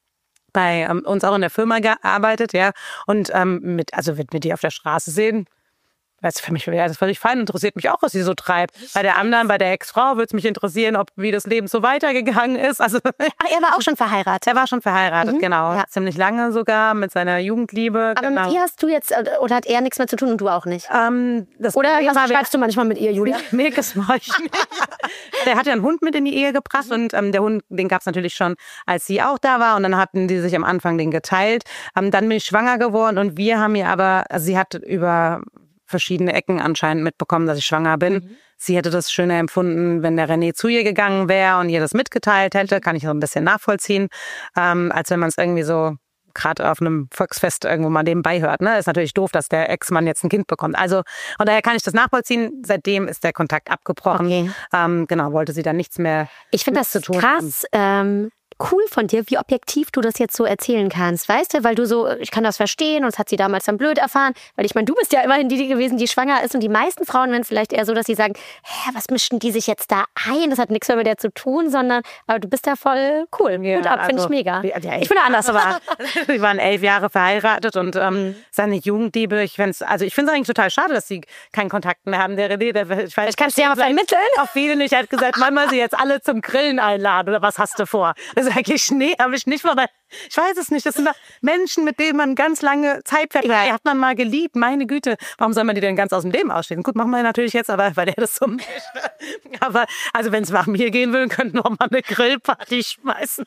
bei uns auch in der Firma gearbeitet, ja. Und wenn wir die auf der Straße sehen, das ist völlig fein, interessiert mich auch, was sie so treibt. Bei der Ex-Frau würde es mich interessieren, wie das Leben so weitergegangen ist. Also, er war auch schon verheiratet. Er war schon verheiratet, genau. Ja. Ziemlich lange sogar, mit seiner Jugendliebe. Aber mit ihr hast du jetzt, oder hat er nichts mehr zu tun und du auch nicht? Oder schreibst du manchmal mit ihr, Julia? Nee, das mache ich nicht. Der hat ja einen Hund mit in die Ehe gebracht und der Hund, den gab es natürlich schon, als sie auch da war. Und dann hatten die sich am Anfang den geteilt. Dann bin ich schwanger geworden und wir haben ihr aber, also sie hat über verschiedene Ecken anscheinend mitbekommen, dass ich schwanger bin. Sie hätte das schöner empfunden, wenn der René zu ihr gegangen wäre und ihr das mitgeteilt hätte. Kann ich so ein bisschen nachvollziehen. Als wenn man es irgendwie so gerade auf einem Volksfest irgendwo mal nebenbei hört. Ne? Ist natürlich doof, dass der Ex-Mann jetzt ein Kind bekommt. Also von daher kann ich das nachvollziehen. Seitdem ist der Kontakt abgebrochen. Okay. Genau, wollte sie dann nichts mehr Ich finde das krass. Cool von dir, wie objektiv du das jetzt so erzählen kannst, weißt du, weil du so, ich kann das verstehen und das hat sie damals dann blöd erfahren, weil ich meine, du bist ja immerhin die gewesen, die schwanger ist und die meisten Frauen werden vielleicht eher so, dass sie sagen, was mischen die sich jetzt da ein, das hat nichts mehr mit der zu tun, sondern, aber du bist ja voll cool, gut ab, finde ich mega. Ich bin anders, aber. Sie waren 11 Jahre verheiratet und seine Jugendliebe, ich finde es eigentlich total schade, dass sie keinen Kontakt mehr haben, der René, ich kann es dir ja mal vermitteln. Auch viele nicht, er hat gesagt, Mama, sie jetzt alle zum Grillen einladen oder was hast du vor? Sag ich, nee, habe ich nicht vor, weil ich weiß es nicht. Das sind doch Menschen, mit denen man ganz lange Zeit verbracht. Die hat man mal geliebt. Meine Güte, warum soll man die denn ganz aus dem Leben ausschließen? Gut, machen wir natürlich jetzt, aber weil der das so möchte. Aber also wenn es nach mir gehen will, könnten wir auch mal eine Grillparty schmeißen.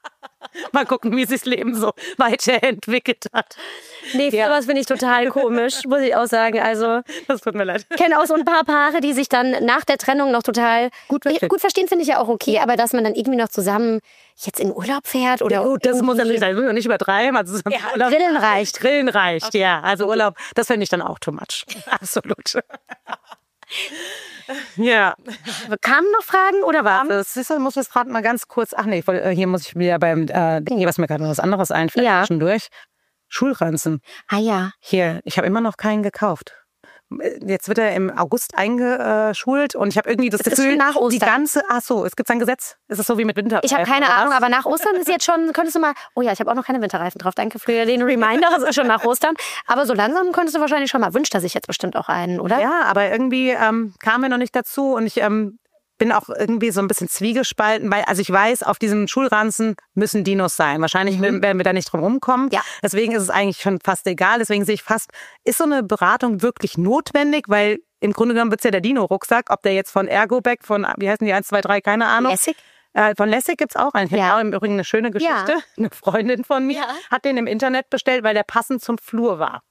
Mal gucken, wie sich das Leben so weiterentwickelt hat. Nee, sowas finde ich total komisch, muss ich auch sagen. Also, das tut mir leid. Ich kenne auch so ein paar Paare, die sich dann nach der Trennung noch total gut verstehen, finde ich ja auch okay. Aber dass man dann irgendwie noch zusammen jetzt in Urlaub fährt oder... Ja, gut, das muss natürlich sein, nicht übertreiben. Also Grillen reicht. Grillen reicht, okay. Ja. Also Urlaub, das finde ich dann auch too much. Absolut. Ja. Kamen noch Fragen oder was? Das muss jetzt gerade mal ganz kurz. Ach nee, hier muss ich wieder beim Ding, was mir gerade noch was anderes einfällt, zwischendurch. Schulranzen. Ah ja. Hier, ich habe immer noch keinen gekauft. Jetzt wird er im August eingeschult und ich habe irgendwie das Gefühl, nach Ostern. es gibt ein Gesetz. Ist es so wie mit Winterreifen? Ich habe keine Ahnung, aber nach Ostern ist jetzt schon, könntest du mal, oh ja, ich habe auch noch keine Winterreifen drauf, danke für den Reminder, das ist schon nach Ostern. Aber so langsam könntest du wahrscheinlich schon mal, wünscht er sich jetzt bestimmt auch einen, oder? Ja, aber irgendwie kamen wir noch nicht dazu und ich bin auch irgendwie so ein bisschen zwiegespalten, weil, also ich weiß, auf diesem Schulranzen müssen Dinos sein. Wahrscheinlich werden wir da nicht drum rumkommen. Ja. Deswegen ist es eigentlich schon fast egal. Deswegen sehe ich fast, ist so eine Beratung wirklich notwendig? Weil im Grunde genommen wird es ja der Dino-Rucksack, ob der jetzt von Ergobag, von, wie heißen die, 1, 2, 3, keine Ahnung. Lessig? Von Lessig gibt's auch einen. Ja. Im Übrigen eine schöne Geschichte. Ja. Eine Freundin von mir hat den im Internet bestellt, weil der passend zum Flur war.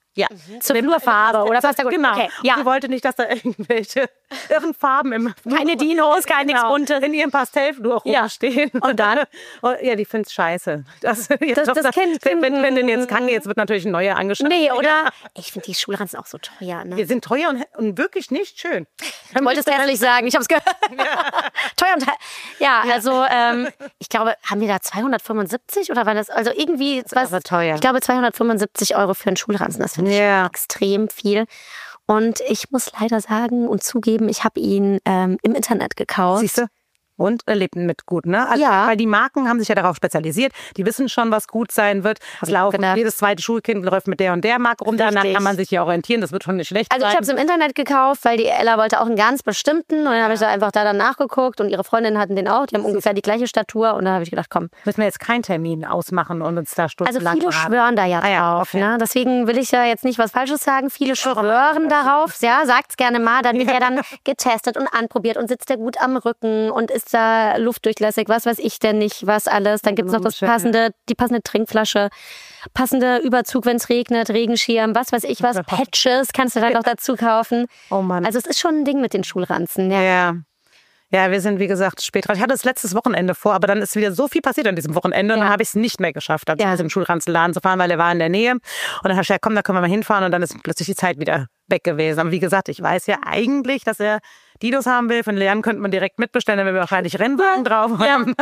Ja. Zur Flurfarbe oder was da gut. Genau. Okay. Ja. Sie wollte nicht, dass da irgendwelche irren Farben im Keine Dinos, kein nichts Buntes. in ihrem Pastellflur rumstehen. Und dann? Ja, die finden's scheiße. Das Kind. Wenn denn jetzt kann, jetzt wird natürlich ein neuer angeschafft. Nee, oder? Ich finde die Schulranzen auch so teuer. Ne? Die sind teuer und wirklich nicht schön. Ich wollte es ehrlich sagen, ich habe es gehört. Teuer und ja, also ich glaube, haben wir da 275 oder war das, also irgendwie Das war teuer. Ich glaube 275 € für einen Schulranzen, das finde ich schon extrem viel. Und ich muss leider sagen und zugeben, ich habe ihn im Internet gekauft. Siehst du? Und lebt mit gut, ne? Also, weil die Marken haben sich ja darauf spezialisiert. Die wissen schon, was gut sein wird. Jedes zweite Schulkind läuft mit der und der Marke rum. Danach kann man sich ja orientieren. Das wird schon nicht schlecht sein. Also ich habe es im Internet gekauft, weil die Ella wollte auch einen ganz bestimmten. Und dann habe ich da einfach dann nachgeguckt. Und ihre Freundinnen hatten den auch. Die haben ungefähr die gleiche Statur. Und da habe ich gedacht, komm. Müssen wir jetzt keinen Termin ausmachen und uns da stundenlang Also viele schwören da ja drauf. Ne? Deswegen will ich ja jetzt nicht was Falsches sagen. Viele schwören darauf. Ja, sagt's gerne mal. Dann wird er dann getestet und anprobiert. Und sitzt der gut am Rücken. Und ist da luftdurchlässig, was weiß ich denn nicht, was alles. Dann gibt's noch die passende Trinkflasche, passende Überzug, wenn es regnet, Regenschirm, was weiß ich was, Patches kannst du dann noch dazu kaufen. Oh Mann. Also es ist schon ein Ding mit den Schulranzen. Ja, wir sind, wie gesagt, spät dran. Ich hatte es letztes Wochenende vor, aber dann ist wieder so viel passiert an diesem Wochenende und dann habe ich es nicht mehr geschafft, zu diesem Schulranzenladen zu fahren, weil er war in der Nähe. Und dann habe ich gesagt, komm, da können wir mal hinfahren und dann ist plötzlich die Zeit wieder weg gewesen. Aber wie gesagt, ich weiß ja eigentlich, dass er Dinos haben will. Für den Lernen könnte man direkt mitbestellen, dann wären wir wahrscheinlich Rennwagen drauf.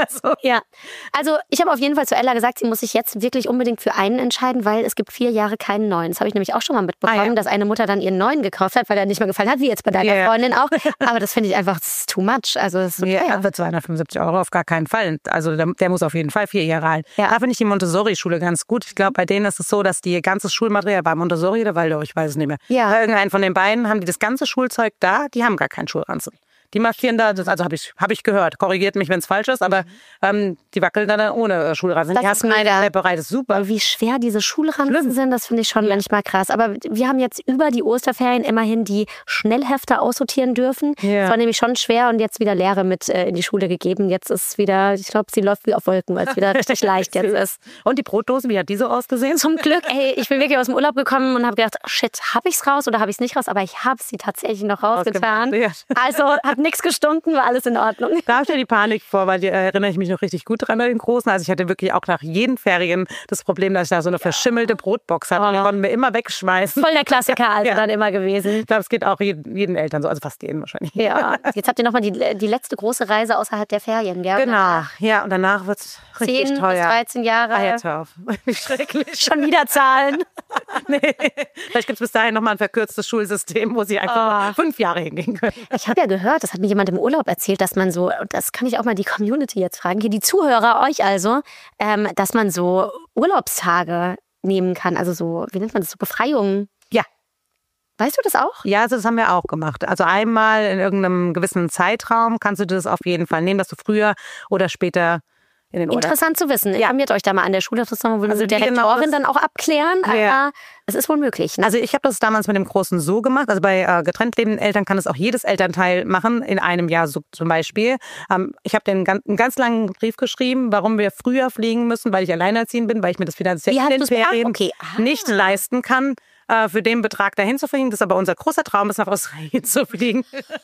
Also ich habe auf jeden Fall zu Ella gesagt, sie muss sich jetzt wirklich unbedingt für einen entscheiden, weil es gibt 4 Jahre keinen neuen. Das habe ich nämlich auch schon mal mitbekommen, dass eine Mutter dann ihren neuen gekauft hat, weil er nicht mehr gefallen hat, wie jetzt bei deiner Freundin auch. Aber das finde ich einfach, das ist too much. Also das ist so teuer. Für 275 € auf gar keinen Fall. Also der muss auf jeden Fall 4 Jahre alt. Da finde ich die Montessori-Schule ganz gut. Ich glaube, bei denen ist es so, dass die ganze Schulmaterial war Montessori oder Waldorf, ich weiß es nicht mehr. Bei irgendeinem von den beiden haben die das ganze Schulzeug da, die haben gar keinen Schulranzen. Die marschieren da, also habe ich gehört, korrigiert mich, wenn es falsch ist, aber die wackeln dann ohne Schulranzen. Das die hast du bereit, ist super. Aber wie schwer diese Schulranzen sind, das finde ich schon manchmal krass. Aber wir haben jetzt über die Osterferien immerhin die Schnellhefte aussortieren dürfen. Das war nämlich schon schwer und jetzt wieder Lehre mit in die Schule gegeben. Jetzt ist es wieder, ich glaube, sie läuft wie auf Wolken, weil es wieder richtig leicht jetzt ist. Und die Brotdose, wie hat die so ausgesehen? Zum Glück, ich bin wirklich aus dem Urlaub gekommen und habe gedacht, shit, habe ich es raus oder habe ich es nicht raus? Aber ich habe sie tatsächlich noch rausgetan. Also hat nichts gestunken, war alles in Ordnung. Da habe ich ja die Panik vor, weil erinnere ich mich noch richtig gut dran bei den Großen. Also ich hatte wirklich auch nach jeden Ferien das Problem, dass ich da so eine verschimmelte Brotbox hatte. Die konnten wir immer wegschmeißen. Voll der Klassiker also dann immer gewesen. Ich glaube, es geht auch jeden Eltern so, also fast jeden wahrscheinlich. Ja, jetzt habt ihr nochmal die letzte große Reise außerhalb der Ferien, gell? Genau, ja, und danach wird es richtig 10 teuer. bis 13 Jahre. Jetzt hör auf. Wie schrecklich. Schon wieder Zahlen. Nee. Vielleicht gibt es bis dahin nochmal ein verkürztes Schulsystem, wo sie einfach 5 Jahre hingehen können. Ich habe ja gehört, das hat mir jemand im Urlaub erzählt, dass man so, das kann ich auch mal die Community jetzt fragen, hier die Zuhörer, euch also, dass man so Urlaubstage nehmen kann, also so, wie nennt man das, so Befreiungen. Ja. Weißt du das auch? Ja, also das haben wir auch gemacht. Also einmal in irgendeinem gewissen Zeitraum kannst du das auf jeden Fall nehmen, dass du früher oder später in den Urlaub. Interessant zu wissen. Informiert euch da mal an der Schule, das muss man wohl mit der Rektorin dann auch abklären, aber es ist wohl möglich. Ne? Also ich habe das damals mit dem Großen so gemacht, also bei getrennt lebenden Eltern kann es auch jedes Elternteil machen, in einem Jahr so zum Beispiel. Ich habe einen ganz langen Brief geschrieben, warum wir früher fliegen müssen, weil ich alleinerziehend bin, weil ich mir das finanziell in den Ferien nicht leisten kann, für den Betrag dahin zu fliegen. Das ist aber unser großer Traum, ist nach Australien zu fliegen.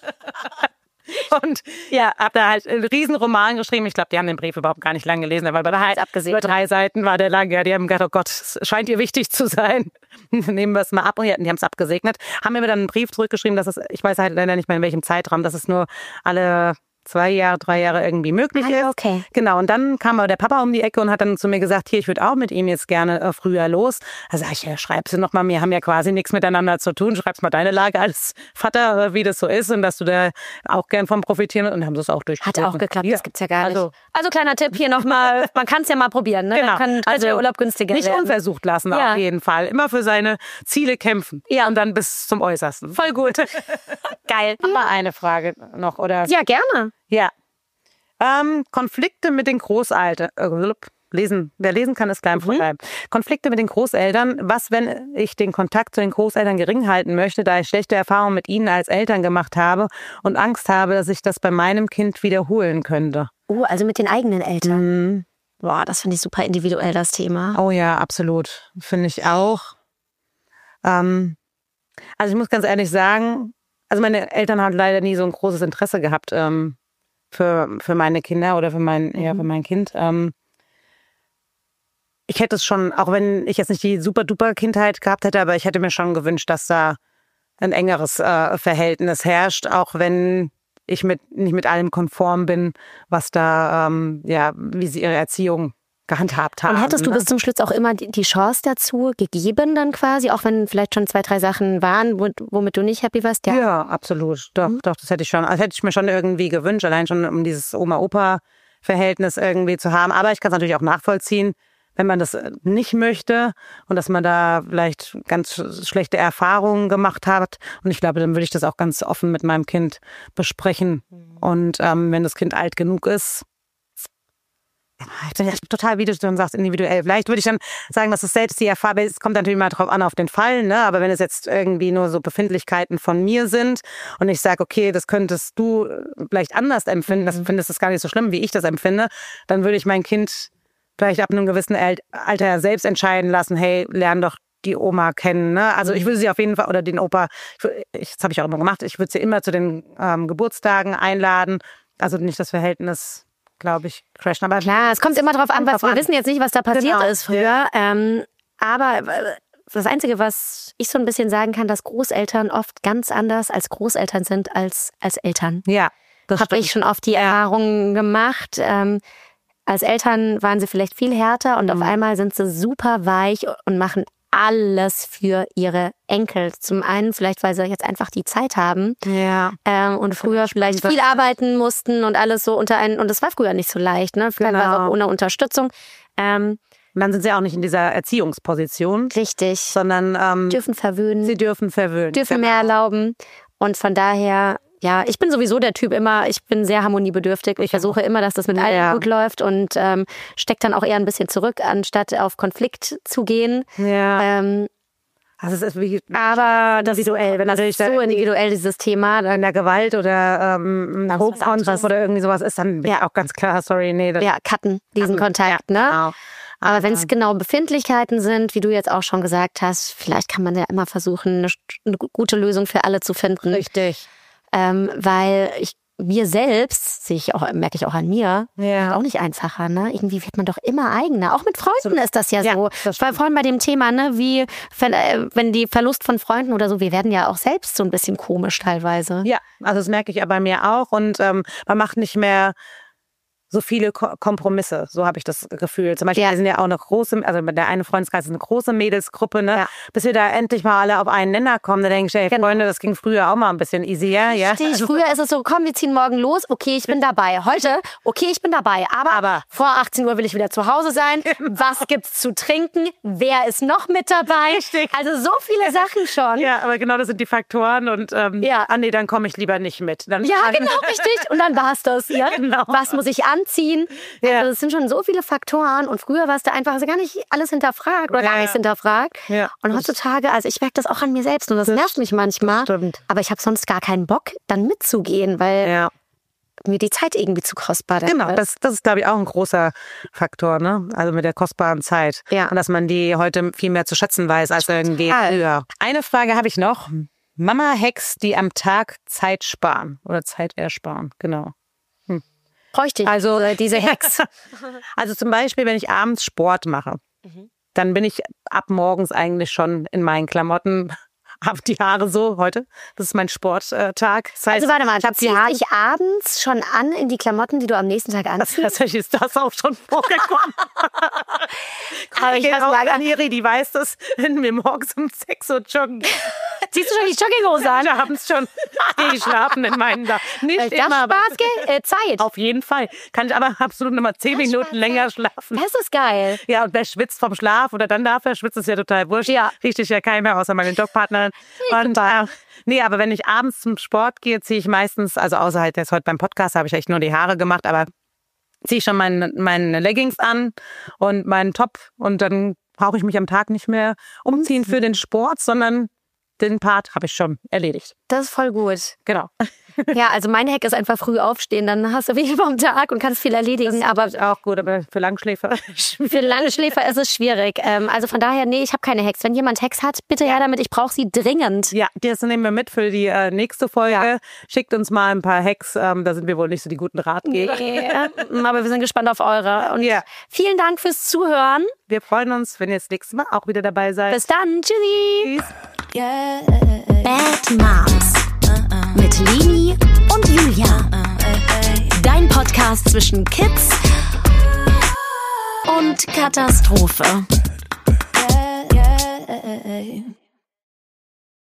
Und hab da halt einen riesen Roman geschrieben. Ich glaube, die haben den Brief überhaupt gar nicht lang gelesen, weil halt über 3 Seiten war der lang. Ja, die haben gedacht, oh Gott, es scheint ihr wichtig zu sein. Nehmen wir es mal ab. Und die haben es abgesegnet. Haben mir dann einen Brief zurückgeschrieben, dass es, ich weiß halt leider nicht mehr in welchem Zeitraum, dass es nur alle 2 Jahre, 3 Jahre irgendwie möglich ist. Okay. Genau, und dann kam aber der Papa um die Ecke und hat dann zu mir gesagt, hier, ich würde auch mit ihm jetzt gerne früher los. Da sag ich, ja, schreib sie noch mal, wir haben ja quasi nichts miteinander zu tun, schreib's mal deine Lage als Vater, wie das so ist und dass du da auch gern von profitieren und haben das auch durchgezogen. Hat auch geklappt, das gibt's ja gar nicht. Also kleiner Tipp hier nochmal, man kann es ja mal probieren, ne? Genau. Kann also der Urlaub günstiger nicht werden. unversucht lassen, auf jeden Fall. Immer für seine Ziele kämpfen und dann bis zum Äußersten. Voll gut. Geil. Haben wir eine Frage noch, oder? Ja, gerne. Ja. Konflikte mit den Großeltern. Wer lesen kann, ist klein Vorteil. Konflikte mit den Großeltern. Was, wenn ich den Kontakt zu den Großeltern gering halten möchte, da ich schlechte Erfahrungen mit ihnen als Eltern gemacht habe und Angst habe, dass ich das bei meinem Kind wiederholen könnte? Also mit den eigenen Eltern. Boah, das finde ich super individuell, das Thema. Oh ja, absolut. Finde ich auch. Also ich muss ganz ehrlich sagen, also meine Eltern haben leider nie so ein großes Interesse gehabt für meine Kinder oder für mein Kind. Ich hätte es schon, auch wenn ich jetzt nicht die super-duper Kindheit gehabt hätte, aber ich hätte mir schon gewünscht, dass da ein engeres Verhältnis herrscht, auch wenn ich nicht mit allem konform bin, was da, wie sie ihre Erziehung gehandhabt haben. Und hättest du bis zum Schluss auch immer die Chance dazu gegeben dann quasi, auch wenn vielleicht schon 2, 3 Sachen waren, womit du nicht happy warst? Ja, absolut. Doch, das hätte ich schon. Also hätte ich mir schon irgendwie gewünscht, allein schon um dieses Oma-Opa-Verhältnis irgendwie zu haben. Aber ich kann es natürlich auch nachvollziehen, wenn man das nicht möchte und dass man da vielleicht ganz schlechte Erfahrungen gemacht hat. Und ich glaube, dann würde ich das auch ganz offen mit meinem Kind besprechen. Und wenn das Kind alt genug ist, ich bin ja total, wie du schon sagst, individuell. Vielleicht würde ich dann sagen, dass es selbst die Erfahrung, es kommt natürlich mal drauf an, auf den Fall, ne? Aber wenn es jetzt irgendwie nur so Befindlichkeiten von mir sind und ich sage, okay, das könntest du vielleicht anders empfinden, das findest du gar nicht so schlimm, wie ich das empfinde, dann würde ich mein Kind vielleicht ab einem gewissen Alter selbst entscheiden lassen, hey, lern doch die Oma kennen. Ne? Also ich würde sie auf jeden Fall, oder den Opa, das habe ich auch immer gemacht, ich würde sie immer zu den Geburtstagen einladen. Also nicht das Verhältnis, glaube ich, crashen. Aber klar, es kommt immer drauf an, weil wir wissen jetzt nicht, was da passiert ist früher. Aber das Einzige, was ich so ein bisschen sagen kann, dass Großeltern oft ganz anders als Großeltern sind als Eltern. Ja, das habe ich schon oft die Erfahrung gemacht. Als Eltern waren sie vielleicht viel härter und auf einmal sind sie super weich und machen alles für ihre Enkel. Zum einen vielleicht, weil sie jetzt einfach die Zeit haben und früher vielleicht viel arbeiten mussten und alles so unter einen, und das war früher nicht so leicht, ne? Früher war es auch ohne Unterstützung. Und dann sind sie auch nicht in dieser Erziehungsposition. Richtig. Sondern dürfen verwöhnen. Sie dürfen verwöhnen. Dürfen mehr erlauben. Und von daher, ja, ich bin sowieso der Typ ich bin sehr harmoniebedürftig. Ich versuche immer, dass das mit allen gut läuft und stecke dann auch eher ein bisschen zurück, anstatt auf Konflikt zu gehen. Ja. Also es ist wie, aber das individuell, wenn das so individuell dieses Thema in der Gewalt oder Hochkonflikt oder irgendwie sowas ist, dann bin ich auch ganz klar, sorry, nee. Cutten diesen Kontakt, ne? Genau. Aber wenn es genau Befindlichkeiten sind, wie du jetzt auch schon gesagt hast, vielleicht kann man ja immer versuchen, eine gute Lösung für alle zu finden. Richtig. Weil wir selbst, merke ich auch an mir, auch nicht einfacher, ne? Irgendwie wird man doch immer eigener. Auch mit Freunden ist das ja so. Ich war vorhin bei dem Thema, ne, wie wenn die Verlust von Freunden oder so, wir werden ja auch selbst so ein bisschen komisch teilweise. Ja, also das merke ich ja bei mir auch und man macht nicht mehr so viele Kompromisse, so habe ich das Gefühl. Zum Beispiel, wir sind ja auch eine große, also der eine Freundeskreis ist eine große Mädelsgruppe, ne? Ja. Bis wir da endlich mal alle auf einen Nenner kommen, da denke ich, ey, Freunde, das ging früher auch mal ein bisschen easier. Ja? Richtig, früher ist es so, komm, wir ziehen morgen los, okay, ich bin dabei. Heute, okay, ich bin dabei, aber vor 18 Uhr will ich wieder zu Hause sein. Was gibt's zu trinken? Wer ist noch mit dabei? Richtig. Also so viele Sachen schon. Ja, aber genau das sind die Faktoren und nee, dann komme ich lieber nicht mit. Dann genau, richtig. Und dann war's das. Ja? Genau. Was muss ich anziehen? Also es sind schon so viele Faktoren und früher warst du einfach gar nicht alles hinterfragt oder gar nichts hinterfragt. Ja. Und heutzutage, also ich merke das auch an mir selbst und das nervt mich manchmal. Stimmt. Aber ich habe sonst gar keinen Bock, dann mitzugehen, weil mir die Zeit irgendwie zu kostbar ist. Genau, das ist, glaube ich, auch ein großer Faktor, ne? Also mit der kostbaren Zeit. Ja. Und dass man die heute viel mehr zu schätzen weiß als irgendwie früher. Eine Frage habe ich noch. Mama-Hacks, die am Tag Zeit sparen oder Zeit ersparen, genau. Bräuchte ich also diese Hacks. Also zum Beispiel, wenn ich abends Sport mache, dann bin ich ab morgens eigentlich schon in meinen Klamotten, habe die Haare so heute. Das ist mein Sporttag. Das heißt, also warte mal, ziehst dich abends schon an in die Klamotten, die du am nächsten Tag anziehst? Tatsächlich ist das auch schon vorgekommen. Aber ich habe Aniri, die weiß das, wenn wir morgens um 6 Uhr joggen. Ziehst du schon die Jogginghose an? Abends schon geschlafen in meinen Tag. Nicht immer. Zeit. Auf jeden Fall. Kann ich aber absolut noch mal 10 Minuten länger schlafen. Das ist geil. Ja, und wer schwitzt vom Schlaf oder dann darf er schwitzt, ist ja total wurscht. Ja. Riecht dich ja keiner mehr, außer meine Jogpartnerin. Und nee, aber wenn ich abends zum Sport gehe, ziehe ich meistens, also außer halt jetzt heute beim Podcast, habe ich echt nur die Haare gemacht, aber ziehe ich schon meine Leggings an und meinen Top und dann brauche ich mich am Tag nicht mehr umziehen für den Sport, sondern den Part habe ich schon erledigt. Das ist voll gut. Genau. Ja, also mein Hack ist einfach früh aufstehen, dann hast du viel vom Tag und kannst viel erledigen. Das ist auch gut, aber für Langschläfer. Für Langschläfer ist es schwierig. Also von daher, nee, ich habe keine Hacks. Wenn jemand Hacks hat, bitte her damit, ich brauche sie dringend. Ja, das nehmen wir mit für die nächste Folge. Ja. Schickt uns mal ein paar Hacks, da sind wir wohl nicht so die guten Ratgeber. Nee, aber wir sind gespannt auf eure. Und vielen Dank fürs Zuhören. Wir freuen uns, wenn ihr das nächste Mal auch wieder dabei seid. Bis dann, tschüssi. Bad Moms mit Leni und Julia. Dein Podcast zwischen Kids und Katastrophe.